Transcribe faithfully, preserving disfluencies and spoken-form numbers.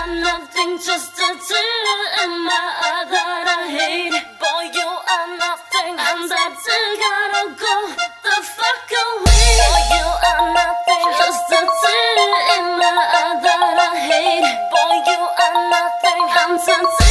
are nothing, just a tear in my eye that I hate. Boy, you are nothing, I'm about to gotta go the fuck away. Boy, you are nothing, just a tear in my eye that I hate. Boy, you are nothing, I'm about to